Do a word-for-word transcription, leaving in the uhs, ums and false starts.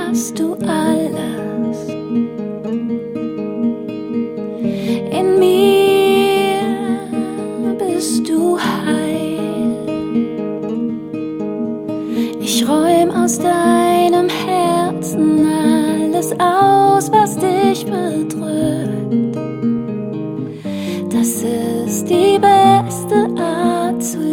hast du alles. In mir bist du heil. Ich räum aus deinem Herzen alles aus, was dich bedrückt. Das ist die beste Art zu